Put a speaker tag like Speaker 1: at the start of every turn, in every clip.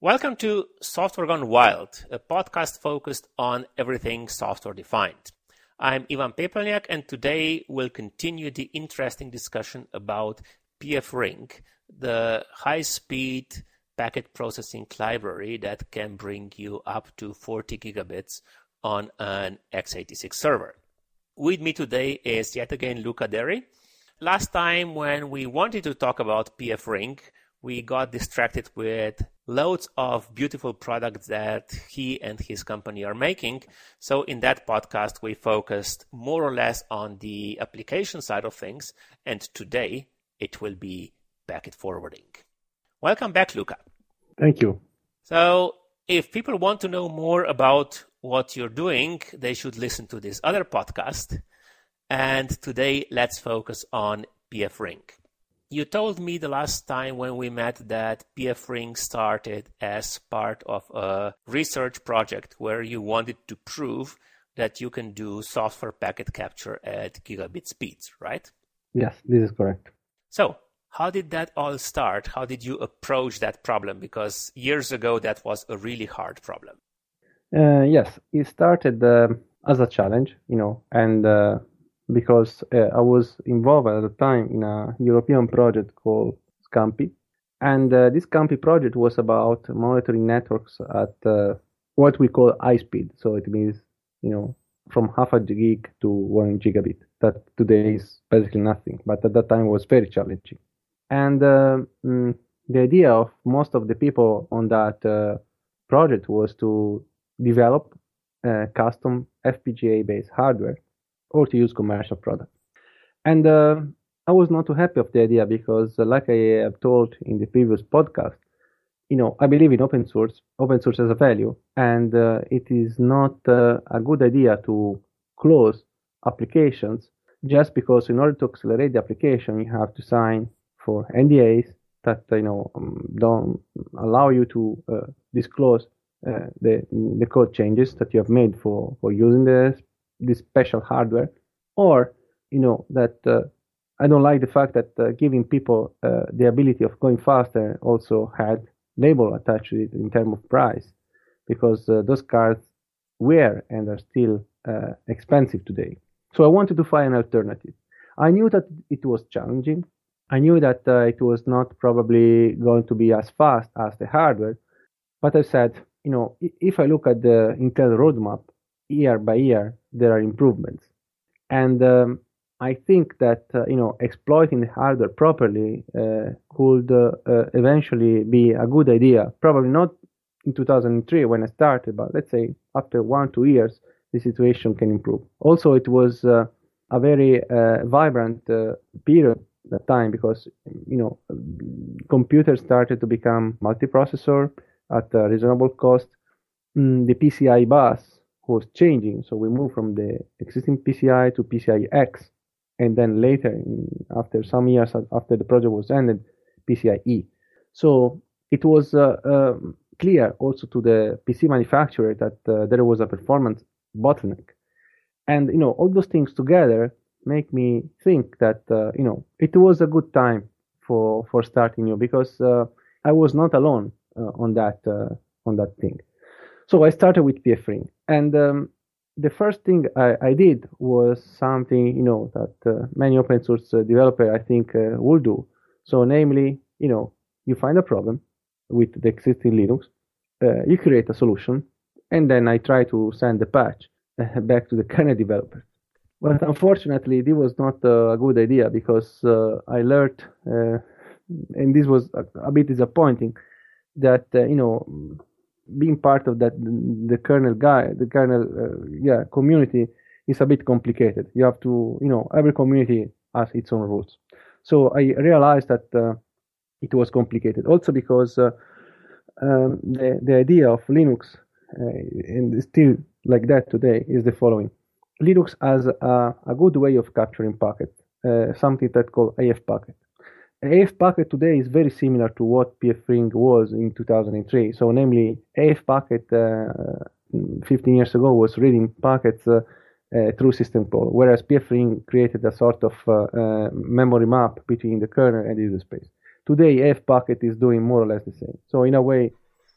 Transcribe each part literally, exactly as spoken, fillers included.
Speaker 1: Welcome to Software Gone Wild, a podcast focused on everything software-defined. I'm Ivan Pepelniak, and today we'll continue the interesting discussion about pfRing, the high-speed packet processing library that can bring you up to forty gigabits on an x eighty-six server. With me today is yet again Luca Derri. Last time when we wanted to talk about pfRing, we got distracted with loads of beautiful products that he and his company are making. So in that podcast, we focused more or less on the application side of things. And today it will be packet forwarding. Welcome back, Luca.
Speaker 2: Thank you.
Speaker 1: So if people want to know more about what you're doing, they should listen to this other podcast. And today let's focus on pfRing. You told me the last time when we met that pfRing started as part of a research project where you wanted to prove that you can do software packet capture at gigabit speeds, right?
Speaker 2: Yes, this is correct.
Speaker 1: So how did that all start? How did you approach that problem? Because years ago, that was a really hard problem.
Speaker 2: Uh, yes, it started uh, as a challenge, you know, and uh, because uh, I was involved at the time in a European project called Scampi. And uh, this Scampi project was about monitoring networks at uh, what we call high speed. So it means, you know, from half a gig to one gigabit. That today is basically nothing, but at that time was very challenging. And uh, mm, the idea of most of the people on that uh, project was to develop uh, custom F P G A-based hardware or to use commercial products. And uh, I was not too happy of the idea because, uh, like I have told in the previous podcast, you know, I believe in open source. Open source has a value, and uh, it is not uh, a good idea to close applications just because in order to accelerate the application, you have to sign for N D As that, you know, um, don't allow you to uh, disclose uh, the the code changes that you have made for, for using the this special hardware, or, you know, that uh, I don't like the fact that uh, giving people uh, the ability of going faster also had label attached to it in terms of price, because uh, those cards were and are still uh, expensive today. So I wanted to find an alternative. I knew that it was challenging. I knew that uh, it was not probably going to be as fast as the hardware, but I said, you know, if I look at the Intel roadmap, year by year, there are improvements. And um, I think that, uh, you know, exploiting the hardware properly uh, could uh, uh, eventually be a good idea. Probably not in two thousand three when I started, but let's say after one, two years, the situation can improve. Also, it was uh, a very uh, vibrant uh, period at that time because, you know, computers started to become multiprocessor at a reasonable cost. Mm, the P C I bus was changing, so we moved from the existing P C I to P C I X, and then later, in, after some years after the project was ended, P C I E. So it was uh, uh, clear also to the P C manufacturer that uh, there was a performance bottleneck, and, you know, all those things together make me think that uh, you know, it was a good time for for starting new, because uh, I was not alone uh, on that uh, on that thing. So I started with pfRing, and um, the first thing I, I did was something, you know, that uh, many open source uh, developer I think uh, will do. So namely, you know, you find a problem with the existing Linux, uh, you create a solution, and then I try to send the patch uh, back to the kernel developer. But unfortunately, this was not uh, a good idea because uh, I learned, uh, and this was a, a bit disappointing, that uh, you know, being part of that the kernel guy, the kernel uh, yeah community is a bit complicated. You have to, you know, every community has its own rules. So I realized that uh, it was complicated. Also because uh, um, the the idea of Linux, uh, and still like that today, is the following: Linux has a, a good way of capturing packet, uh, something that called A F packet. A F packet today is very similar to what pfRing was in two thousand three. So, namely, A F packet uh, fifteen years ago was reading packets uh, uh, through system call, whereas pfRing created a sort of uh, uh, memory map between the kernel and the user space. Today, A F packet is doing more or less the same. So, in a way,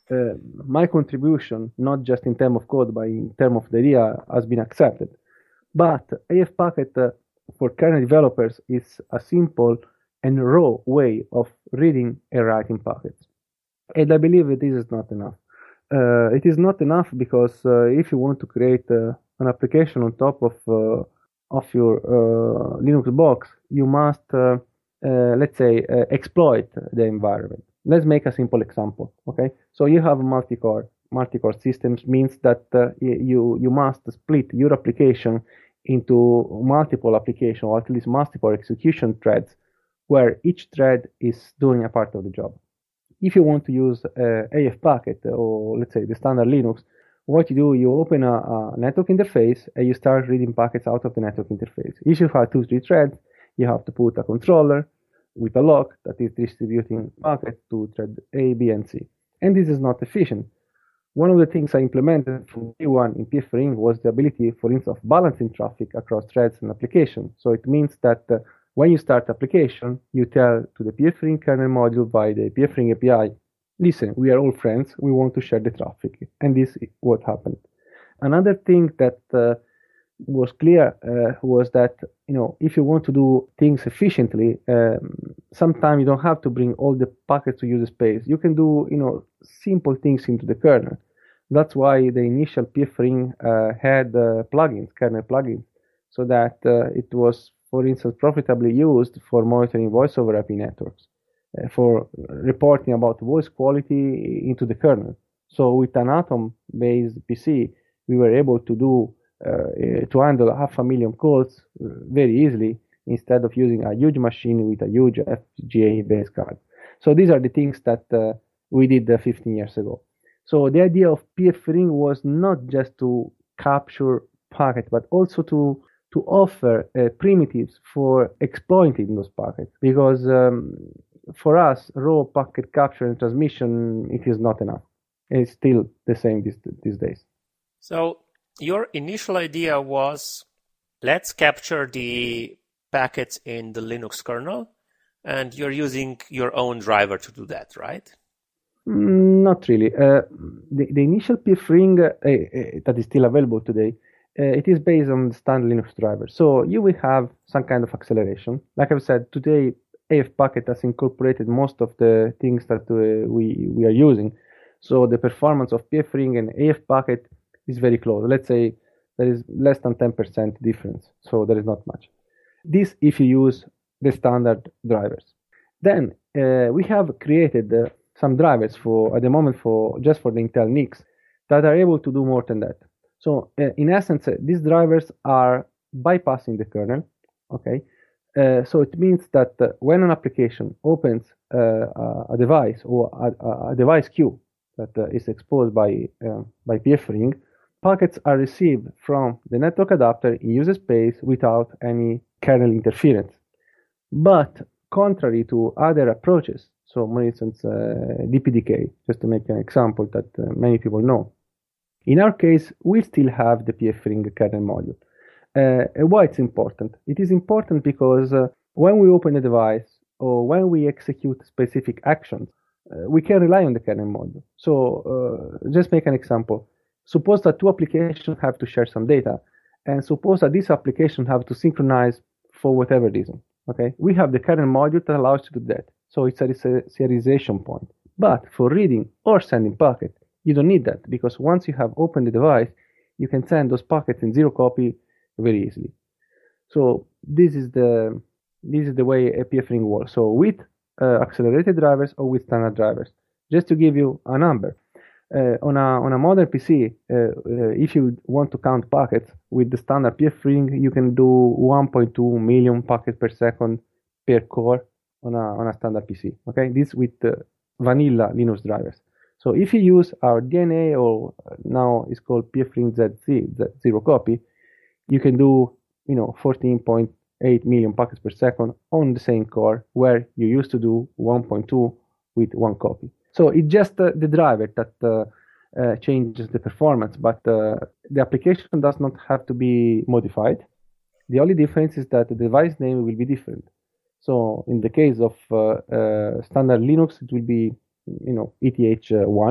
Speaker 2: uh, my contribution, not just in terms of code, but in terms of the idea, has been accepted. But A F Packet uh, for kernel developers is a simple and raw way of reading and writing packets. And I believe that this is not enough. Uh, it is not enough because uh, if you want to create uh, an application on top of uh, of your uh, Linux box, you must, uh, uh, let's say, uh, exploit the environment. Let's make a simple example. Okay, so you have multi-core. Multi-core systems means that uh, you you must split your application into multiple applications, or at least multiple execution threads, where each thread is doing a part of the job. If you want to use uh, A F Packet, or let's say the standard Linux, what you do, you open a, a network interface and you start reading packets out of the network interface. If you have two, three threads, you have to put a controller with a lock that is distributing packets to thread A, B, and C. And this is not efficient. One of the things I implemented from day one in pfRing was the ability, for instance, of balancing traffic across threads and applications. So it means that uh, when you start application, you tell to the pfRing kernel module by the pfRing A P I, listen, we are all friends, we want to share the traffic. And this is what happened. Another thing that uh, was clear uh, was that, you know, if you want to do things efficiently, um, sometimes you don't have to bring all the packets to user space. You can do, you know, simple things into the kernel. That's why the initial pfRing uh, had uh, plugins, kernel plugins, so that uh, it was, for instance, profitably used for monitoring voice over I P networks, uh, for reporting about voice quality into the kernel. So with an Atom-based P C, we were able to do uh, to handle half a million calls very easily, instead of using a huge machine with a huge F P G A-based card. So these are the things that uh, we did uh, fifteen years ago. So the idea of pfRing was not just to capture packets, but also to to offer uh, primitives for exploiting those packets. Because um, for us, raw packet capture and transmission, it is not enough. It's still the same these, these days.
Speaker 1: So your initial idea was, let's capture the packets in the Linux kernel, and you're using your own driver to do that, right?
Speaker 2: Not really. Uh, the, the initial pfRing uh, uh, that is still available today, uh, it is based on the standard Linux driver. So you will have some kind of acceleration. Like I've said, today A F Packet has incorporated most of the things that uh, we, we are using. So the performance of pfRing and A F Packet is very close. Let's say there is less than ten percent difference. So there is not much. This if you use the standard drivers. Then uh, we have created uh, some drivers for at the moment for just for the Intel N I Cs that are able to do more than that. So uh, in essence, uh, these drivers are bypassing the kernel. Okay, uh, so it means that uh, when an application opens uh, a device or a, a device queue that uh, is exposed by uh, by pfRing, packets are received from the network adapter in user space without any kernel interference. But contrary to other approaches, so for instance, uh, D P D K, just to make an example that uh, many people know. In our case, we still have the pfRing kernel module. Uh, why it's important? It is important because uh, when we open a device or when we execute specific actions, uh, we can rely on the kernel module. So uh, just make an example. Suppose that two applications have to share some data, and suppose that this application have to synchronize for whatever reason. Okay, we have the kernel module that allows you to do that. So it's a serialization point. But for reading or sending packet, you don't need that, because once you have opened the device, you can send those packets in zero copy very easily. So this is the this is the way a pfRing works. So with uh, accelerated drivers or with standard drivers. Just to give you a number, uh, on a on a modern P C, uh, uh, if you want to count packets with the standard pfRing, you can do one point two million packets per second per core on a on a standard P C. Okay, this with uh, vanilla Linux drivers. So if you use our D N A, or now it's called pfRing Z Z, zero copy, you can do, you know, fourteen point eight million packets per second on the same core, where you used to do one point two with one copy. So it's just uh, the driver that uh, uh, changes the performance, but uh, the application does not have to be modified. The only difference is that the device name will be different. So in the case of uh, uh, standard Linux, it will be, you know, E T H one,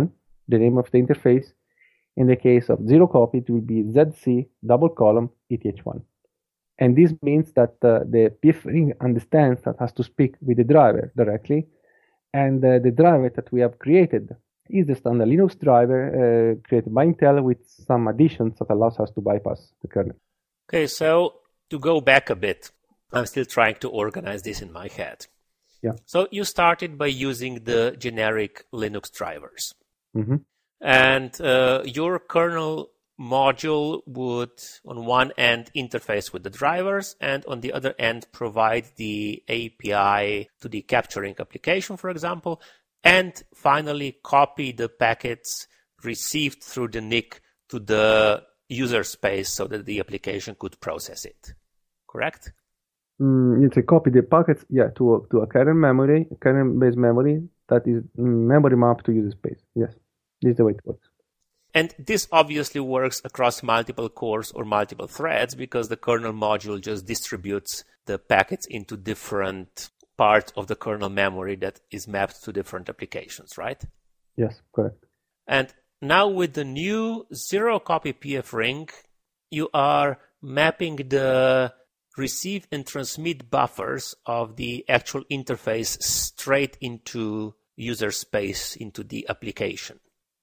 Speaker 2: the name of the interface. In the case of zero copy, it will be Z C double column E T H one. And this means that uh, the P F ring understands that has to speak with the driver directly. And uh, the driver that we have created is the standard Linux driver uh, created by Intel with some additions that allows us to bypass the kernel.
Speaker 1: Okay, so to go back a bit, I'm still trying to organize this in my head.
Speaker 2: Yeah.
Speaker 1: So you started by using the generic Linux drivers.
Speaker 2: Mm-hmm.
Speaker 1: And uh, your kernel module would, on one end, interface with the drivers, and on the other end, provide the A P I to the capturing application, for example, and finally copy the packets received through the N I C to the user space so that the application could process it. Correct?
Speaker 2: Mm, you can copy the packets, yeah, to a, to a kernel memory, kernel-based memory that is memory mapped to user space. Yes, this is the way it works.
Speaker 1: And this obviously works across multiple cores or multiple threads because the kernel module just distributes the packets into different parts of the kernel memory that is mapped to different applications, right?
Speaker 2: Yes, correct.
Speaker 1: And now with the new zero copy P F ring, you are mapping the receive and transmit buffers of the actual interface straight into user space, into the application.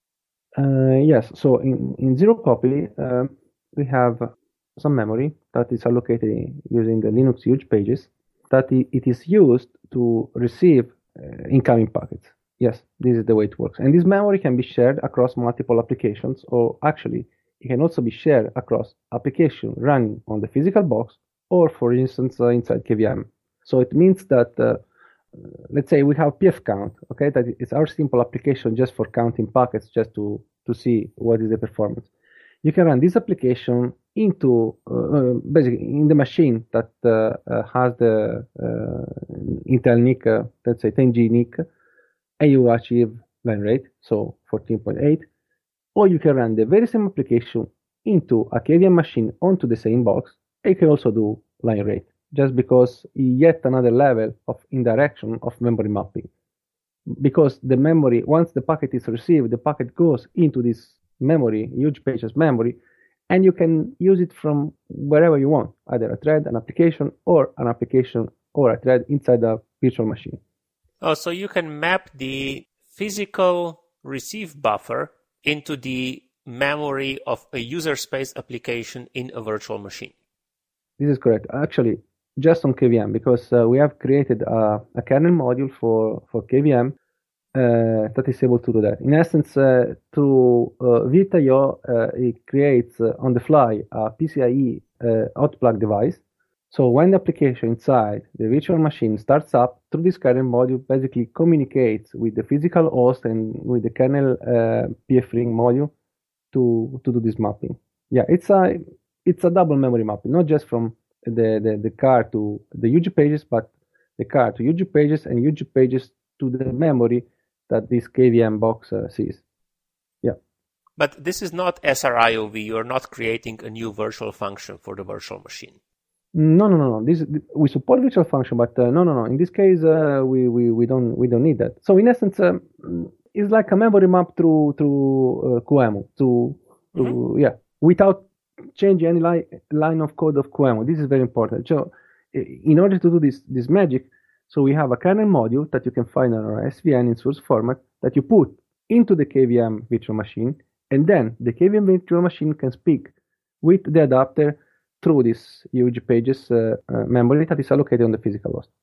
Speaker 2: Uh, yes, so in, in zero copy, uh, we have some memory that is allocated using the Linux huge pages that it is used to receive uh, incoming packets. Yes, this is the way it works. And this memory can be shared across multiple applications, or actually, it can also be shared across applications running on the physical box, or for instance, uh, inside K V M. So it means that uh, let's say we have P F count, okay, that is our simple application just for counting packets, just to, to see what is the performance. You can run this application into, uh, basically, in the machine that uh, uh, has the uh, Intel N I C, uh, let's say ten G N I C, and you achieve line rate, so fourteen point eight. Or you can run the very same application into a K V M machine onto the same box, and you can also do line rate, just because yet another level of indirection of memory mapping. Because the memory, once the packet is received, the packet goes into this memory, huge pages memory, and you can use it from wherever you want, either a thread, an application, or an application or a thread inside a virtual machine.
Speaker 1: Oh, so you can map the physical receive buffer into the memory of a user space application in a virtual machine.
Speaker 2: This is correct. Actually, just on K V M, because uh, we have created a, a kernel module for, for K V M uh, that is able to do that. In essence, uh, through uh, Vite dot i o, uh, it creates uh, on the fly a PCIe uh, hot plug device. So when the application inside the virtual machine starts up, through this kernel module basically communicates with the physical host and with the kernel uh, P F ring module to, to do this mapping. Yeah, it's a it's a double memory mapping, not just from the, the, the car to the huge pages, but the car to huge pages and huge pages to the memory that this K V M box uh, sees. Yeah.
Speaker 1: But this is not S R I O V. You're not creating a new virtual function for the virtual machine.
Speaker 2: No, no, no, no. This we support virtual function, but uh, no, no, no. In this case, uh, we, we we don't we don't need that. So in essence, um, it's like a memory map through through uh, QEMU to to mm-hmm. yeah, without changing any li- line of code of QEMU. This is very important. So in order to do this this magic, so we have a kernel module that you can find on our S V N in source format that you put into the K V M virtual machine, and then the K V M virtual machine can speak with the adapter through this huge pages uh, uh, memory that is allocated on the physical host.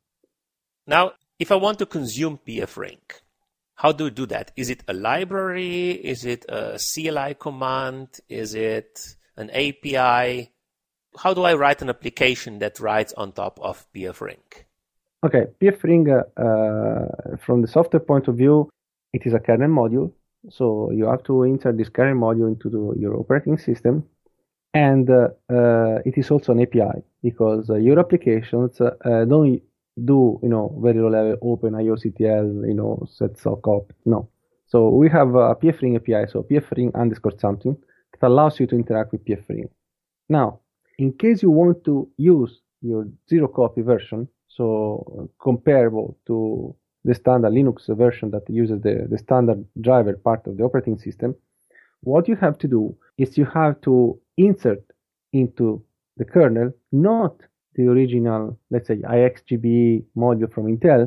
Speaker 1: Now, if I want to consume P F ring, how do you do that? Is it a library? Is it a C L I command? Is it an A P I? How do I write an application that rides on top of P F ring?
Speaker 2: Okay, P F ring, uh, uh, from the software point of view, it is a kernel module. So you have to insert this kernel module into the, your operating system. And uh, uh, it is also an A P I, because uh, your applications uh, don't do, you know, very low level open I O C T L, you know, set sock up. No. So we have a P F ring A P I, so P F ring underscore something that allows you to interact with P F ring. Now, in case you want to use your zero copy version, so comparable to the standard Linux version that uses the, the standard driver part of the operating system, what you have to do is you have to insert into the kernel not the original, let's say, I X G B module from Intel,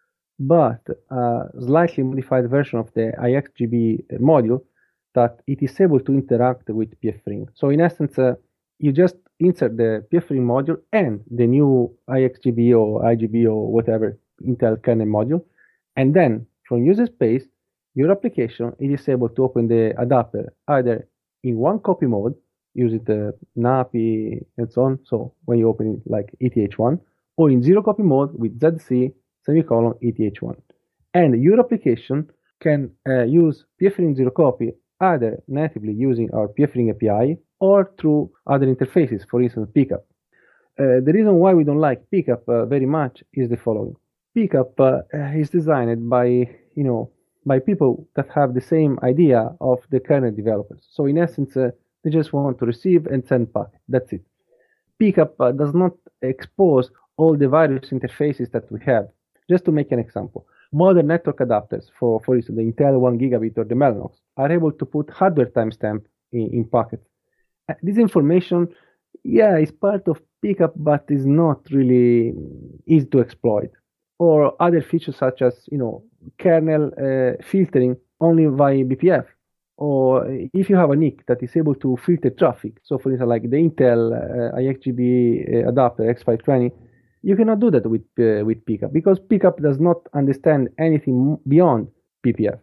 Speaker 2: but a slightly modified version of the I X G B module that it is able to interact with pfRing. So in essence, uh, you just insert the pfRing module and the new I X G B or I G B or whatever Intel kernel module, and then from user space, your application it is able to open the adapter either in one copy mode, using the N A P I and so on. So when you open it like E T H one, or in zero copy mode with Z C semicolon E T H one, and your application can uh, use pfRing zero copy either natively using our pfRing A P I or through other interfaces, for instance, Pcap. Uh, the reason why we don't like Pcap uh, very much is the following: Pcap uh, is designed by you know by people that have the same idea of the kernel developers. So in essence, uh, they just want to receive and send packet. That's it. Pcap uh, does not expose all the various interfaces that we have. Just to make an example, modern network adapters for, for instance, the Intel one gigabit or the Mellanox are able to put hardware timestamp in, in packets. Uh, this information, yeah, is part of Pcap, but is not really easy to exploit. Or other features such as, you know, kernel uh, filtering only via B P F. Or if you have a N I C that is able to filter traffic, so for instance, like the Intel uh, I X G B uh, adapter X five twenty, you cannot do that with uh, with Pcap because Pcap does not understand anything beyond P P F.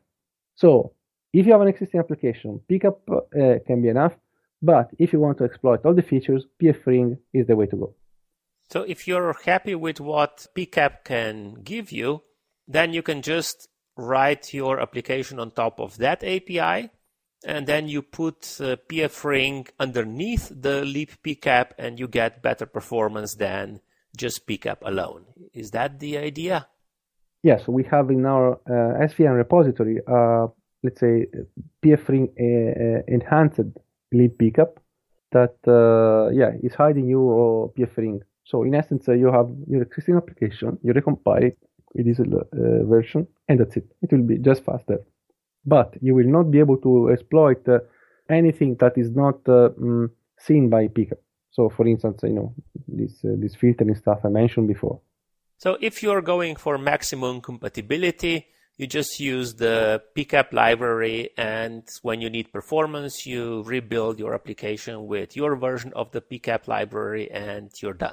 Speaker 2: So if you have an existing application, Pcap uh, can be enough. But if you want to exploit all the features, pfRing is the way to go.
Speaker 1: So if you're happy with what Pcap can give you, then you can just write your application on top of that A P I, and then you put uh, pfRing underneath the libpcap, and you get better performance than just Pcap alone. Is that the idea?
Speaker 2: Yes, we have in our uh, S V N repository, uh, let's say, pfRing uh, enhanced libpcap that, uh, yeah, is hiding your pfRing. So in essence, uh, you have your existing application, you recompile it with this uh, version, and that's it. It will be just faster. But you will not be able to exploit uh, anything that is not uh, um, seen by Pcap. So for instance, you know, this, uh, this filtering stuff I mentioned before.
Speaker 1: So if you're going for maximum compatibility, you just use the Pcap library, and when you need performance, you rebuild your application with your version of the Pcap library, and you're done.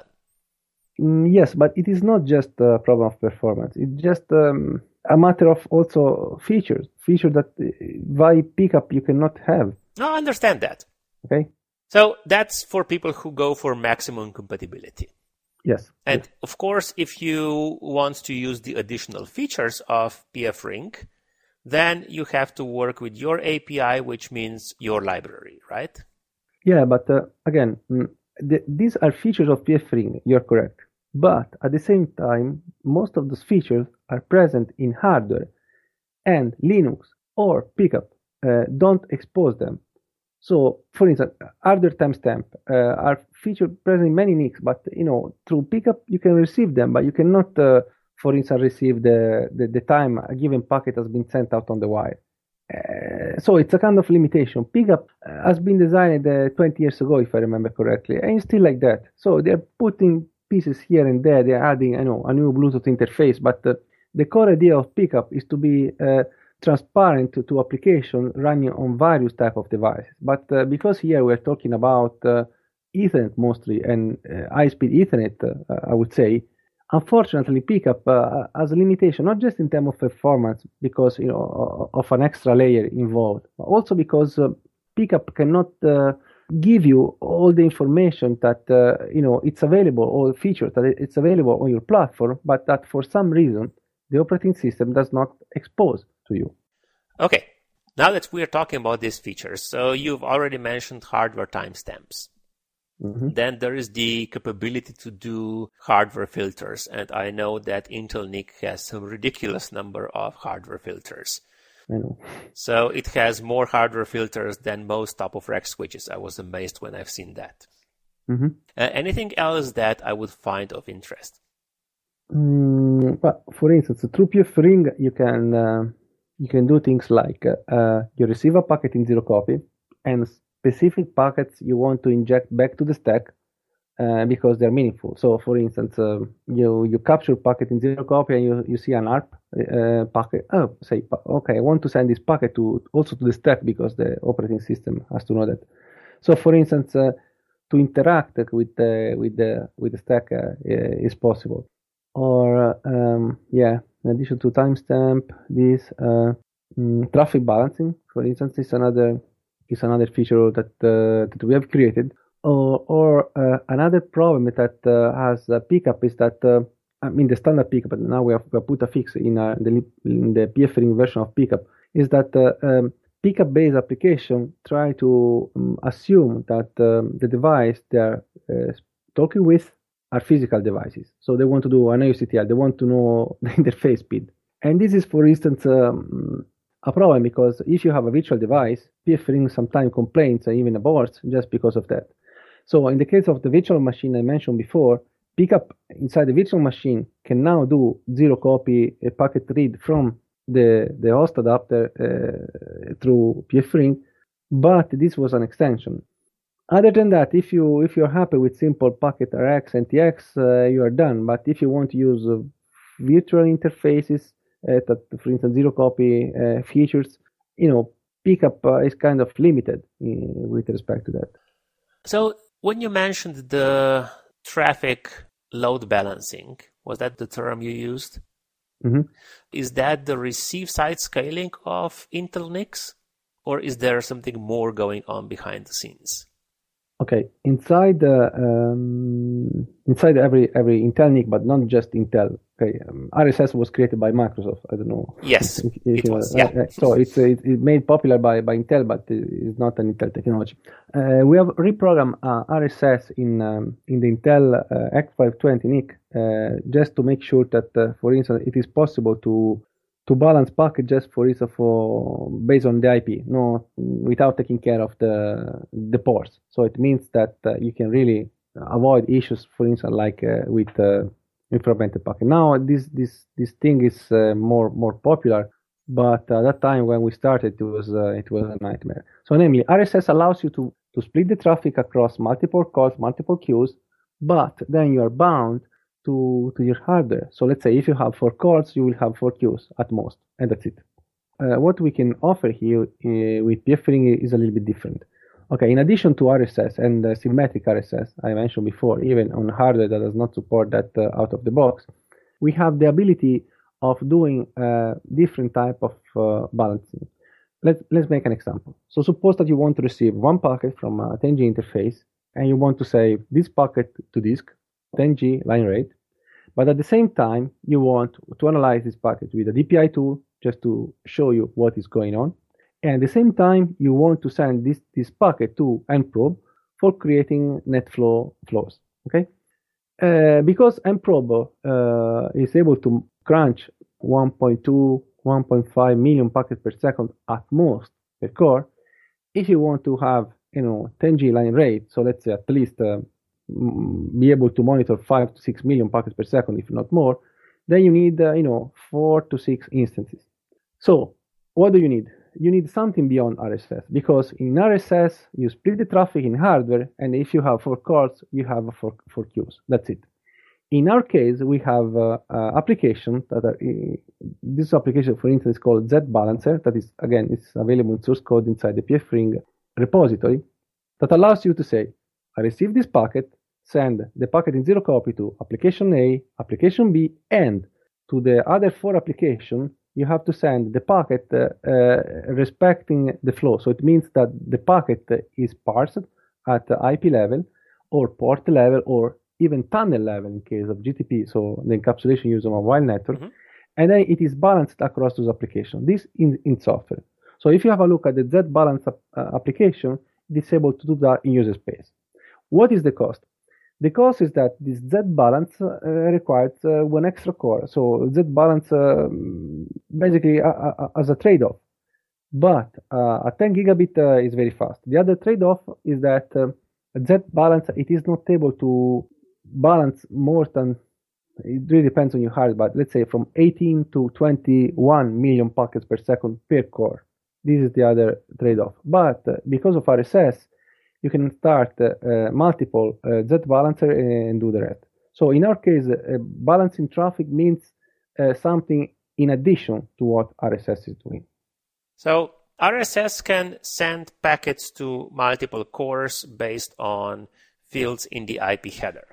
Speaker 2: Mm, yes, but it is not just a problem of performance. It's just um, a matter of also features, features that uh, via Pcap you cannot have.
Speaker 1: No, I understand that.
Speaker 2: Okay.
Speaker 1: So that's for people who go for maximum compatibility.
Speaker 2: Yes.
Speaker 1: And
Speaker 2: yes.
Speaker 1: of course, if you want to use the additional features of pfRing, then you have to work with your A P I, which means your library, right?
Speaker 2: Yeah, but uh, again, mm, the, these are features of pfRing. You're correct. But at the same time, most of those features are present in hardware, and Linux or Pcap uh, don't expose them. So, for instance, hardware timestamp uh, are featured present in many N I Cs, but you know, through Pcap you can receive them, but you cannot, uh, for instance, receive the, the the time a given packet has been sent out on the wire. Uh, so it's a kind of limitation. Pcap has been designed uh, twenty years ago, if I remember correctly, and it's still like that. So they're putting pieces here and there. They're adding, I know, a new Bluetooth interface, but uh, the core idea of Pcap is to be uh, transparent to, to application running on various type of devices. But uh, because here we're talking about uh, Ethernet mostly, and uh, high-speed Ethernet, uh, I would say, unfortunately, Pcap uh, has a limitation, not just in terms of performance, because you know of an extra layer involved, but also because uh, Pcap cannot uh, give you all the information that uh, you know it's available, all the features that it's available on your platform, but that for some reason the operating system does not expose to you.
Speaker 1: Okay, now that we're talking about these features, so you've already mentioned hardware timestamps. Mm-hmm. Then there is the capability to do hardware filters, and I know that Intel N I C has some ridiculous number of hardware filters.
Speaker 2: I know.
Speaker 1: So it has more hardware filters than most top-of-rack switches. I was amazed when I've seen that.
Speaker 2: Mm-hmm.
Speaker 1: Uh, anything else that I would find of interest?
Speaker 2: Mm, well, for instance, through P F ring, you can uh, you can do things like uh, you receive a packet in zero copy, and specific packets you want to inject back to the stack uh, because they're meaningful. So, for instance, uh, you you capture a packet in zero copy, and you, you see an A R P uh, packet. Oh, say, okay, I want to send this packet to also to the stack because the operating system has to know that. So, for instance, uh, to interact with the with the with the stack uh, is possible. Or um, yeah, in addition to timestamp, this uh, mm, traffic balancing, for instance, is another is another feature that uh, that we have created. Or, or uh, another problem that uh, has a pickup is that uh, I mean the standard pickup, but now we have, we have put a fix in, uh, the in the P F ring version of pickup, is that uh, um, pickup-based application try to um, assume that um, the device they're uh, talking with are physical devices. So they want to do an I O C T L, they want to know the interface speed. And this is, for instance, um, a problem because if you have a virtual device, P F ring sometimes complains and even aborts just because of that. So in the case of the virtual machine I mentioned before, pickup inside the virtual machine can now do zero copy a packet read from the, the host adapter uh, through P F ring, but this was an extension. Other than that, if you if you're happy with simple packet R X and T X, uh, you are done. But if you want to use uh, virtual interfaces, uh, that, for instance, zero copy uh, features, you know, pickup uh, is kind of limited in, with respect to that.
Speaker 1: So when you mentioned the traffic load balancing, was that the term you used?
Speaker 2: Mm-hmm.
Speaker 1: Is that the receive side scaling of Intel N I C, or is there something more going on behind the scenes?
Speaker 2: Okay, inside uh, um, inside every every Intel N I C, but not just Intel. Okay, um, R S S was created by Microsoft. I don't know.
Speaker 1: Yes,
Speaker 2: if, if
Speaker 1: it
Speaker 2: you
Speaker 1: was.
Speaker 2: know.
Speaker 1: Yeah.
Speaker 2: Uh, so it's it, it's made popular by, by Intel, but it's not an Intel technology. Uh, we have reprogrammed uh, R S S in um, in the Intel uh, X five twenty N I C uh, just to make sure that, uh, for instance, it is possible to to balance packages for instance for based on the I P, no, without taking care of the the ports. So it means that uh, you can really avoid issues, for instance, like uh, with uh, with fragmented packet. Now this this this thing is uh, more more popular, but at that time when we started, it was uh, it was a nightmare. So namely, R S S allows you to to split the traffic across multiple calls, multiple queues, but then you are bound to to your hardware. So let's say if you have four cores, you will have four queues at most, and that's it. Uh, what we can offer here uh, with P F ring is a little bit different. Okay, in addition to R S S and uh, symmetric R S S, I mentioned before, even on hardware that does not support that uh, out of the box, we have the ability of doing uh, different type of uh, balancing. Let's, let's make an example. So suppose that you want to receive one packet from a ten G interface, and you want to save this packet to disk, ten G line rate, but at the same time, you want to analyze this packet with a D P I tool just to show you what is going on. And at the same time, you want to send this, this packet to mprobe for creating NetFlow flows, okay? Uh, because mprobe uh, is able to crunch one point two, one point five million packets per second at most per core, if you want to have, you know, ten G line rate, so let's say at least uh, be able to monitor five to six million packets per second, if not more, then you need, uh, you know, four to six instances. So what do you need? You need something beyond R S S, because in R S S, you split the traffic in hardware, and if you have four cores, you have four, four queues. That's it. In our case, we have uh, uh, applications that are, uh, this application, for instance, is called Z Balancer, that is, again, it's available in source code inside the P F ring repository, that allows you to say, I receive this packet, send the packet in zero copy to application A, application B, and to the other four applications, you have to send the packet uh, uh, respecting the flow. So it means that the packet is parsed at the I P level, or port level, or even tunnel level in case of G T P, so the encapsulation used on a mobile network, mm-hmm. and then it is balanced across those applications. This in, in software. So if you have a look at the Z balance uh, application, it's able to do that in user space. What is the cost? The cost is that this Z balance uh, requires uh, one extra core. So Z balance uh, basically uh, uh, as a trade-off. But uh, a ten gigabit uh, is very fast. The other trade-off is that uh, Z balance, it is not able to balance more than it really depends on your hardware, but let's say from eighteen to twenty-one million packets per second per core. This is the other trade-off. But uh, because of R S S, you can start uh, uh, multiple uh, Z balancer and do the rest. So in our case, uh, balancing traffic means uh, something in addition to what R S S is doing.
Speaker 1: So R S S can send packets to multiple cores based on fields in the I P header.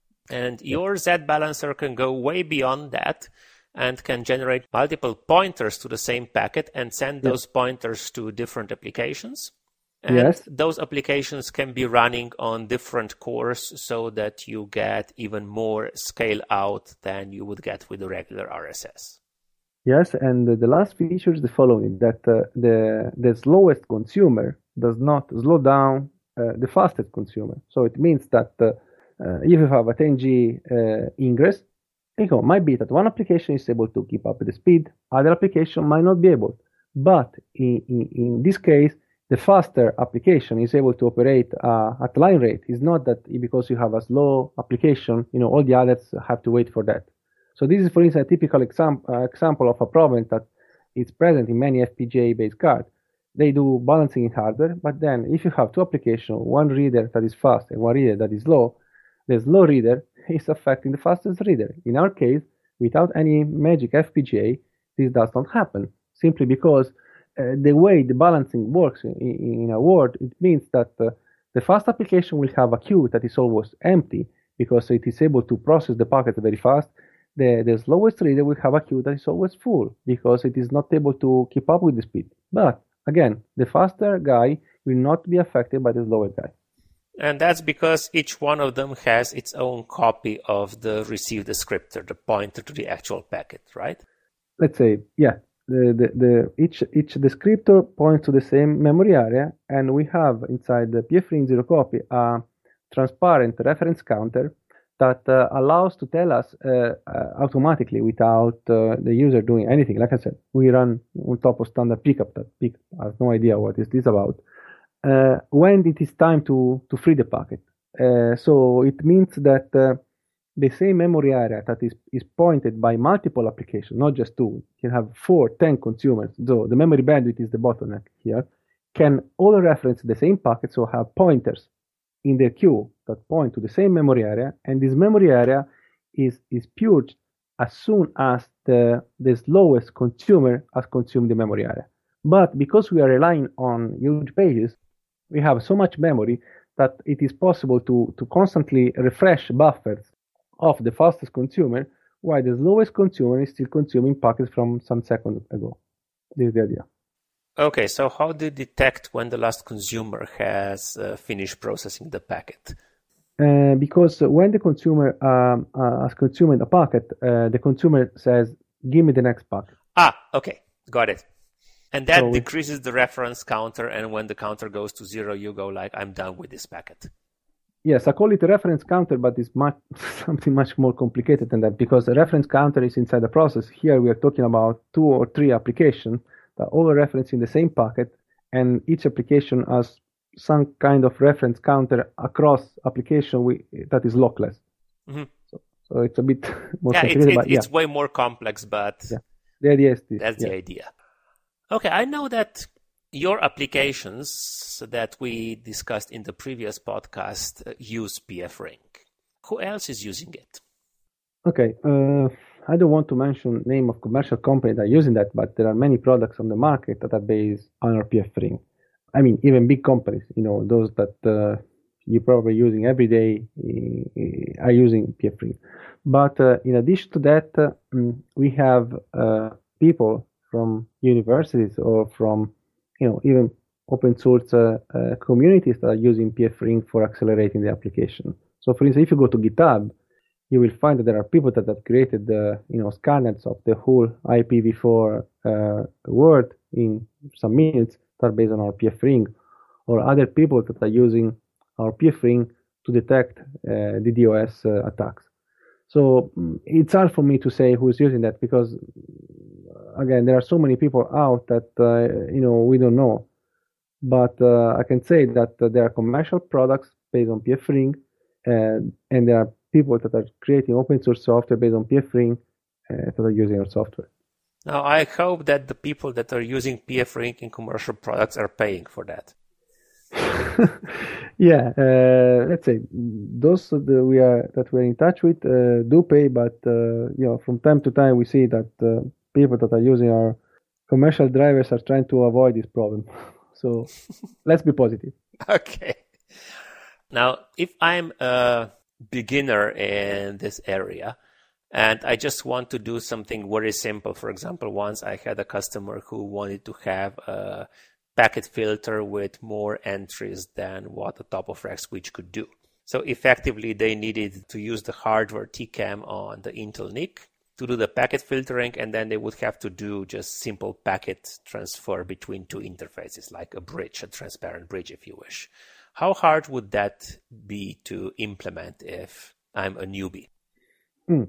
Speaker 1: And your Z balancer can go way beyond that and can generate multiple pointers to the same packet and send those yes. pointers to different applications. And
Speaker 2: yes.
Speaker 1: those applications can be running on different cores so that you get even more scale out than you would get with the regular R S S.
Speaker 2: Yes, and the last feature is the following, that uh, the, the slowest consumer does not slow down uh, the fastest consumer. So it means that uh, uh, if you have a ten G uh, ingress, it might be that one application is able to keep up with the speed, other application might not be able. But in, in, in this case, the faster application is able to operate uh, at line rate. It's not that because you have a slow application, you know, all the others have to wait for that. So this is, for instance, a typical exam- uh, example of a problem that is present in many F P G A-based cards. They do balancing in hardware, but then if you have two applications, one reader that is fast and one reader that is slow, the slow reader is affecting the fastest reader. In our case, without any magic F P G A, this does not happen, simply because uh, the way the balancing works in, in a word, it means that uh, the fast application will have a queue that is almost empty because it is able to process the packets very fast. The, the slowest reader will have a queue that is always full because it is not able to keep up with the speed. But again, the faster guy will not be affected by the slower guy.
Speaker 1: And that's because each one of them has its own copy of the received descriptor, the pointer to the actual packet, right?
Speaker 2: Let's say, yeah, the, the, the each each descriptor points to the same memory area, and we have inside the P F ring zero copy a transparent reference counter that uh, allows to tell us uh, uh, automatically without uh, the user doing anything. Like I said, we run on top of standard pickup that pickup has no idea what is this about. Uh, when it is time to, to free the packet. Uh, so it means that uh, the same memory area that is, is pointed by multiple applications, not just two, can have four, ten consumers. So the memory bandwidth is the bottleneck here, can all reference the same packet, so have pointers in the queue that point to the same memory area, and this memory area is, is purged as soon as the, the slowest consumer has consumed the memory area. But because we are relying on huge pages, we have so much memory that it is possible to, to constantly refresh buffers of the fastest consumer, while the slowest consumer is still consuming packets from some seconds ago. This is the idea.
Speaker 1: Okay, so how do you detect when the last consumer has uh, finished processing the packet?
Speaker 2: Uh, because when the consumer um, uh, has consumed a packet, uh, the consumer says, give me the next packet.
Speaker 1: Ah, okay, got it. And that
Speaker 2: So
Speaker 1: decreases the reference counter, and when the counter goes to zero, you go like, I'm done with this packet.
Speaker 2: Yes, I call it a reference counter, but it's much something much more complicated than that, because a reference counter is inside the process. Here we are talking about two or three applications that all are referencing the same packet, and each application has some kind of reference counter across application we, that is lockless.
Speaker 1: Mm-hmm.
Speaker 2: So, so it's a bit more
Speaker 1: yeah,
Speaker 2: complicated.
Speaker 1: It's, it,
Speaker 2: but yeah,
Speaker 1: it's way more complex, but
Speaker 2: yeah. The idea is this.
Speaker 1: that's
Speaker 2: yeah.
Speaker 1: the idea. Okay, I know that your applications that we discussed in the previous podcast uh, use P F ring. Who else is using it?
Speaker 2: Okay, uh, I don't want to mention name of commercial company that are using that, but there are many products on the market that are based on our P F ring. I mean, even big companies, you know, those that uh, you're probably using every day uh, are using P F ring. But uh, in addition to that, uh, we have uh, people from universities or from, you know, even open source uh, uh, communities that are using P F ring for accelerating the application. So, for instance, if you go to GitHub, you will find that there are people that have created the, you know, scanners of the whole I P v four uh, world in some minutes that are based on our P F ring, or other people that are using our P F ring to detect uh, the DDoS uh, attacks. So it's hard for me to say who's using that, because again, there are so many people out that uh, you know we don't know. But uh, I can say that uh, there are commercial products based on P F ring, uh, and there are people that are creating open source software based on P F Ring uh, that are using our software.
Speaker 1: Now, I hope that the people that are using P F Ring in commercial products are paying for that.
Speaker 2: Yeah, uh, let's say those that we are that we're in touch with uh, do pay, but uh, you know, from time to time we see that uh, people that are using our commercial drivers are trying to avoid this problem. So let's be positive.
Speaker 1: Okay. Now, if I'm a beginner in this area and I just want to do something very simple, for example, once I had a customer who wanted to have a packet filter with more entries than what a top-of-rack switch could do. So effectively, they needed to use the hardware T CAM on the Intel N I C to do the packet filtering, and then they would have to do just simple packet transfer between two interfaces, like a bridge, a transparent bridge, if you wish. How hard would that be to implement if I'm a newbie?
Speaker 2: Mm.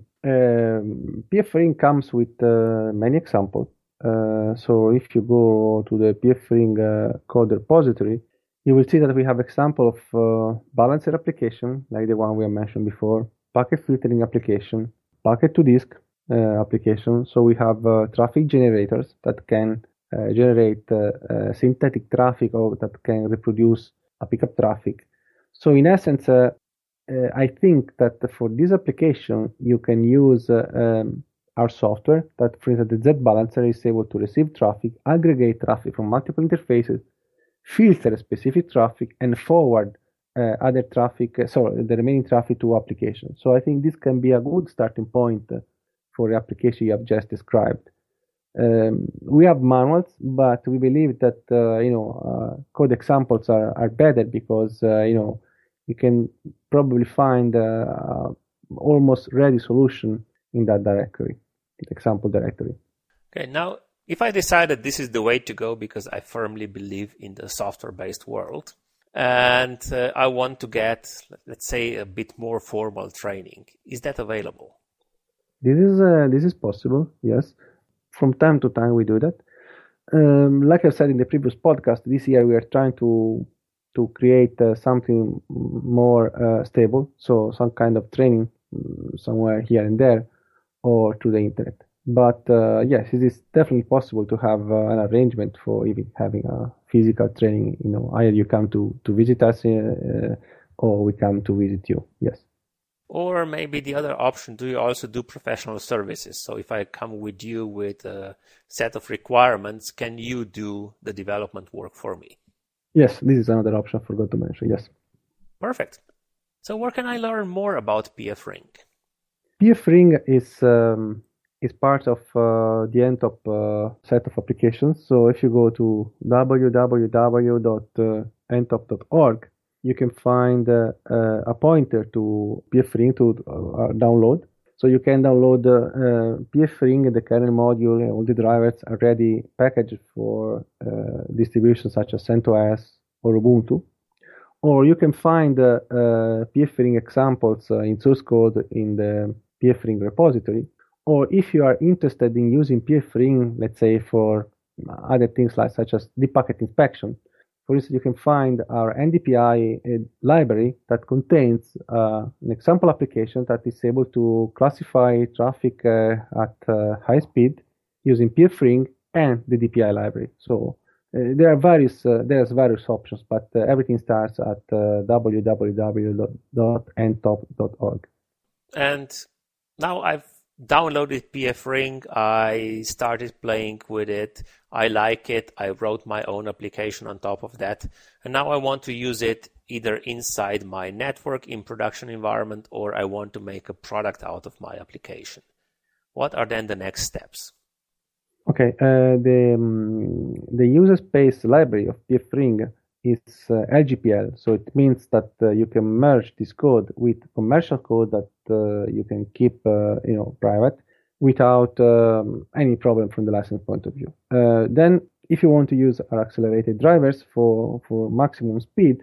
Speaker 2: Um, P F Ring comes with uh, many examples. Uh, so if you go to the P F Ring uh, code repository, you will see that we have example of uh, balancer application, like the one we have mentioned before, packet filtering application, packet to disk uh, application. So we have uh, traffic generators that can uh, generate uh, uh, synthetic traffic or that can reproduce a pickup traffic. So in essence, uh, uh, I think that for this application, you can use uh, um, our software that, for instance, the Z balancer is able to receive traffic, aggregate traffic from multiple interfaces, filter specific traffic, and forward uh, other traffic, uh, sorry, the remaining traffic to applications. So I think this can be a good starting point uh, for the application you have just described. Um, we have manuals, but we believe that uh, you know uh, code examples are, are better because uh, you know you can probably find uh, almost ready solution in that directory, example directory.
Speaker 1: Okay, now if I decide that this is the way to go because I firmly believe in the software-based world and uh, I want to get, let's say, a bit more formal training, is that available?
Speaker 2: This is uh, this is possible, yes. From time to time we do that. Um, like I said in the previous podcast, this year we are trying to to create uh, something more uh, stable, so some kind of training somewhere here and there or through the internet. But uh, yes, it is definitely possible to have uh, an arrangement for even having a physical training. You know, either you come to, to visit us uh, or we come to visit you. Yes.
Speaker 1: Or maybe the other option, do you also do professional services? So if I come with you with a set of requirements, can you do the development work for me?
Speaker 2: Yes, this is another option I forgot to mention. Yes.
Speaker 1: Perfect. So where can I learn more about P F Ring?
Speaker 2: P F Ring is um, is part of uh, the N T O P uh, set of applications. So if you go to w w w dot n top dot org, you can find uh, uh, a pointer to P F Ring to uh, download. So you can download uh, P F Ring, the kernel module, and all the drivers are already packaged for uh, distributions such as CentOS or Ubuntu. Or you can find uh, uh, P F Ring examples uh, in source code in the P F Ring repository. Or if you are interested in using P F Ring, let's say for other things like such as deep packet inspection, for instance, you can find our N D P I uh, library that contains uh, an example application that is able to classify traffic uh, at uh, high speed using P F Ring and the D P I library. So uh, there are various uh, there's various options, but uh, everything starts at uh, w w w dot n top dot org.
Speaker 1: And now I've downloaded P F Ring. I started playing with it. I like it. I wrote my own application on top of that. And now I want to use it either inside my network in production environment, or I want to make a product out of my application. What are then the next steps?
Speaker 2: Okay, uh, the um, the user space library of P F Ring is uh, L G P L, so it means that uh, you can merge this code with commercial code that uh, you can keep, uh, you know, private without um, any problem from the license point of view. Uh, then, if you want to use our accelerated drivers for for maximum speed,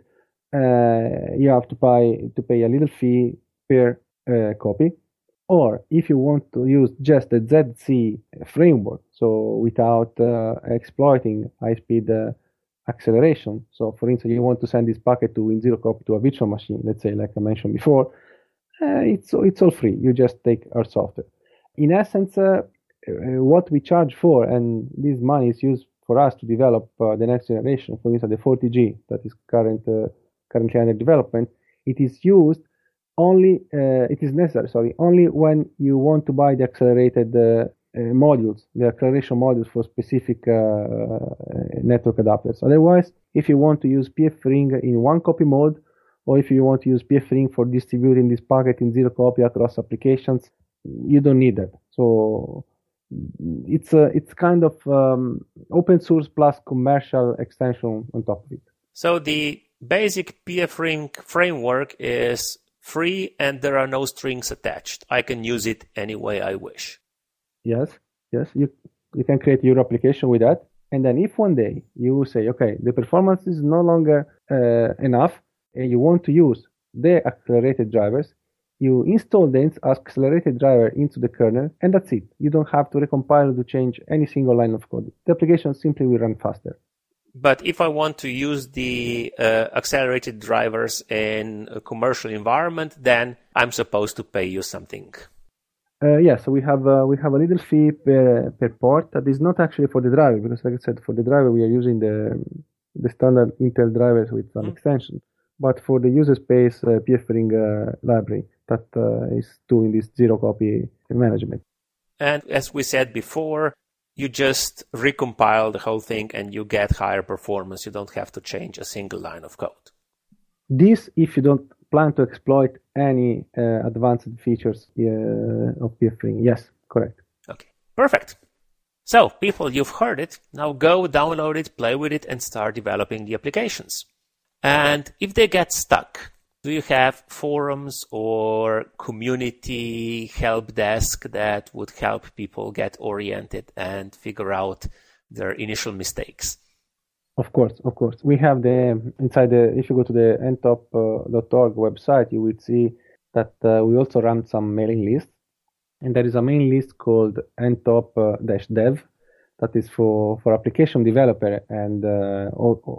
Speaker 2: uh, you have to pay to pay a little fee per uh, copy. Or if you want to use just the Z C framework, so without uh, exploiting high-speed uh, acceleration. So, for instance, you want to send this packet to in zero copy to a virtual machine, let's say, like I mentioned before, uh, it's it's all free. You just take our software. In essence, uh, uh, what we charge for, and this money is used for us to develop uh, the next generation. For instance, the forty G that is current uh, currently under development. It is used only. Uh, it is necessary. Sorry, only when you want to buy the accelerated uh, uh, modules, the acceleration modules for specific uh, network adapters. Otherwise, if you want to use P F Ring in one copy mode, or if you want to use P F Ring for distributing this packet in zero copy across applications, you don't need that. So it's a, it's kind of um, open source plus commercial extension on top of it.
Speaker 1: So the basic P F Ring framework is free and there are no strings attached. I can use it any way I wish.
Speaker 2: Yes, yes, you you can create your application with that. And then if one day you say, okay, the performance is no longer uh, enough, and you want to use the accelerated drivers, you install the accelerated driver into the kernel, and that's it. You don't have to recompile to change any single line of code. The application simply will run faster.
Speaker 1: But if I want to use the uh, accelerated drivers in a commercial environment, then I'm supposed to pay you something.
Speaker 2: Uh, yeah, so we have uh, we have a little fee per per port that is not actually for the driver, because like I said, for the driver we are using the the standard Intel drivers with some mm-hmm. extension. But for the user space uh, P F Ring uh, library that uh, is doing this zero copy management.
Speaker 1: And as we said before, you just recompile the whole thing and you get higher performance. You don't have to change a single line of code.
Speaker 2: This if you don't plan to exploit any uh, advanced features uh, of P F Ring. Yes, correct.
Speaker 1: Okay, perfect. So, people, you've heard it. Now go download it, play with it, and start developing the applications. And if they get stuck, do you have forums or community help desk that would help people get oriented and figure out their initial mistakes?
Speaker 2: Of course, of course. We have the, inside the, if you go to the N top dot org website, you will see that uh, we also run some mailing lists. And there is a mailing list called N top Dev that is for, for application developer and uh,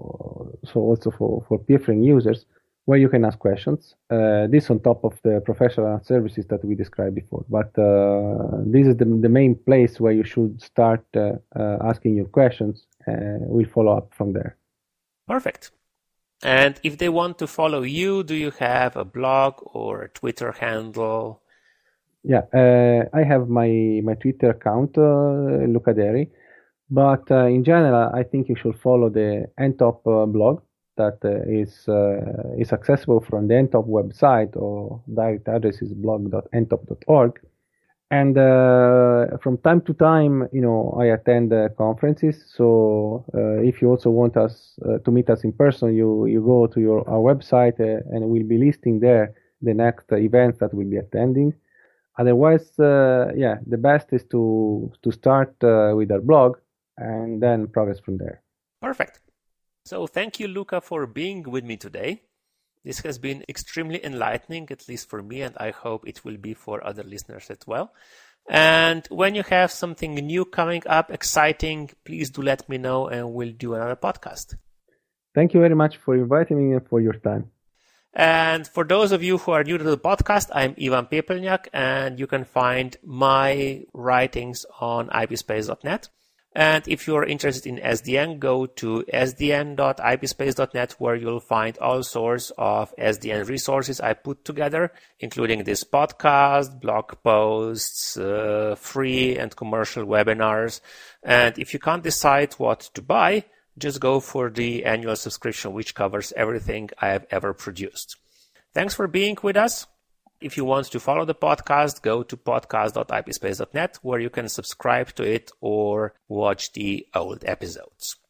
Speaker 2: so also for, for P F Ring users, where you can ask questions. Uh, this on top of the professional services that we described before. But uh, this is the, the main place where you should start uh, uh, asking your questions. Uh, we'll follow up from there.
Speaker 1: Perfect. And if they want to follow you, do you have a blog or a Twitter handle?
Speaker 2: Yeah, uh, I have my, my Twitter account, uh, Luca Deri. But uh, in general, I think you should follow the N top uh, blog that uh, is uh, is accessible from the N top website, or direct address is blog dot n top dot org. And uh, from time to time, you know, I attend uh, conferences. So uh, if you also want us uh, to meet us in person, you you go to your our website uh, and we'll be listing there the next uh, events that we'll be attending. Otherwise, uh, yeah, the best is to to start uh, with our blog and then progress from there.
Speaker 1: Perfect. So thank you, Luca, for being with me today. This has been extremely enlightening, at least for me, and I hope it will be for other listeners as well. And when you have something new coming up, exciting, please do let me know and we'll do another podcast.
Speaker 2: Thank you very much for inviting me and for your time.
Speaker 1: And for those of you who are new to the podcast, I'm Ivan Pepelniak, and you can find my writings on I P space dot net. And if you're interested in S D N, go to s d n dot i p space dot net, where you'll find all sorts of S D N resources I put together, including this podcast, blog posts, uh, free and commercial webinars. And if you can't decide what to buy, just go for the annual subscription, which covers everything I have ever produced. Thanks for being with us. If you want to follow the podcast, go to podcast dot i p space dot net, where you can subscribe to it or watch the old episodes.